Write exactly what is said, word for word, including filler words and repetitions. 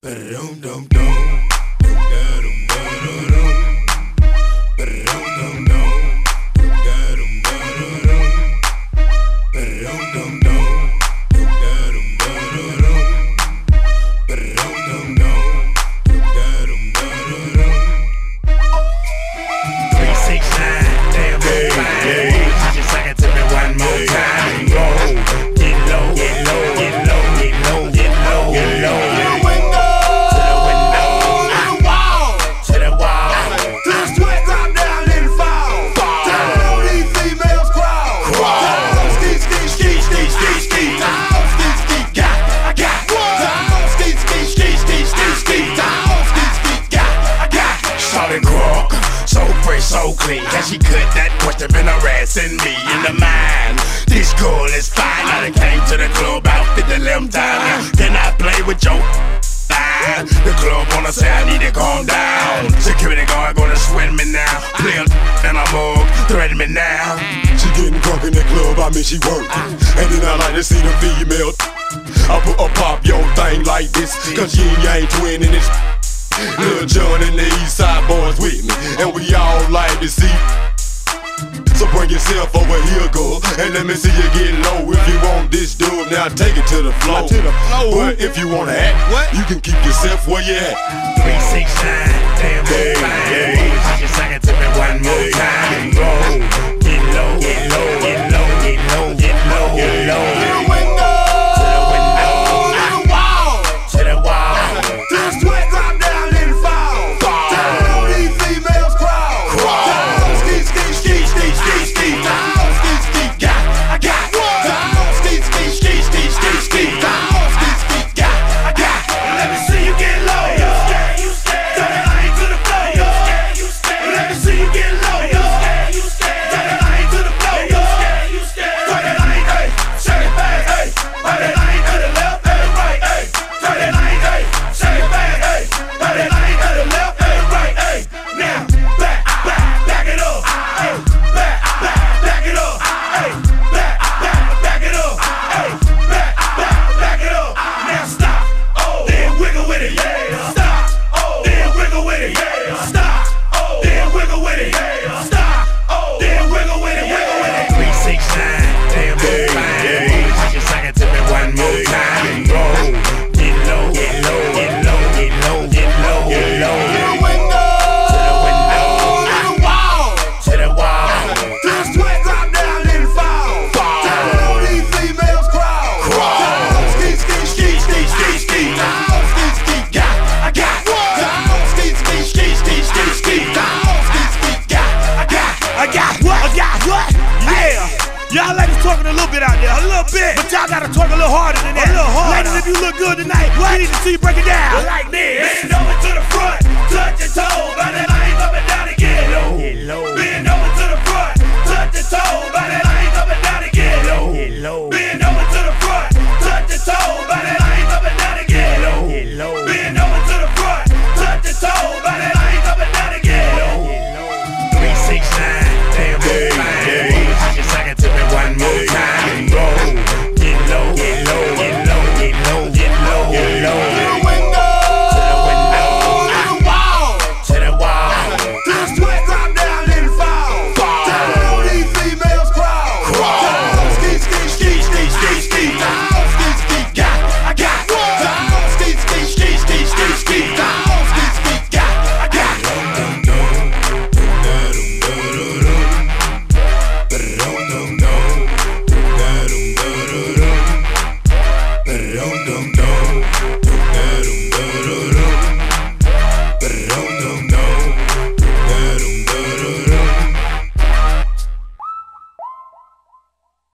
So clean, can she cut that question been harassing me in the mind? This girl is fine. I done came to the club out at the limb time. Can I play with your line? The club wanna say I need to calm down. Security guard gonna sweat me now. Play a and a mug, threaten me now. She getting drunk in the club, I mean she work. And then I like to see the female. I put a pop your thing like this, cause yin yang twin in this. Lil Jon and the East Side boys with me, and we all like to see. So bring yourself over here, girl, and let me see you get low. If you want this dub, now take it to the floor. To the floor. But if you wanna act, what? You can keep yourself where you at. Three, six, nine, damn, hey, hey, hey. Just sing it to me one more time. Roll, get low, get low, get low, get low, get low, get low. To the window, to the window, to the wall, to the wall. to the sweat drop down and fall. Down on these females crawl. Down, ski, ski, ski, ski, ski, ski. Down, ski, ski, got, I got. Down, ski, ski, ski, ski, ski, ski. Down, ski, ski, got, I got. Let me see you get low. You scared, you scared. Turn the line to the floor. You scared, you scared. Let me see you get low. You scared, you scared. Turn the line to the floor. You scared, you scared. Turn the line, hey, shake it fast, hey. Turn the line to the left and the right, hey. Turn the line, hey, shake it fast, hey. Turn the line to the left and the right, hey. Now, back, back, back it up, hey. Back, back, back it up, hey. Back, back, back it up, hey. Back, back, back it up. Now stop, oh, then wiggle with it, yeah. Stop, oh, then wiggle with it, yeah. Stop, oh, then wiggle with it, yeah. Stop, oh, then wiggle with it, wiggle with it. Three, six, nine, damn, hey, hey. Just sing it to me one more time. Roll, get low, get low, get low, get low, get low, get low. To the window, To the window, to the wall, to the wall. to the sweat drop down and fall. Down on these females crawl. Down, ski, ski, ski, ski, ski, ski. Down, ski, ski, got, I got. Down, ski, ski, ski, ski, ski, ski. Down, ski, ski, got, I got. I got what? I got what? Yeah. Y'all ladies talking a little bit out there, a little bit. But y'all gotta talk a little harder than that. A little harder. Ladies, if you look good tonight, we need to see you break it down. Like this. Bend over to the front, touch your toes,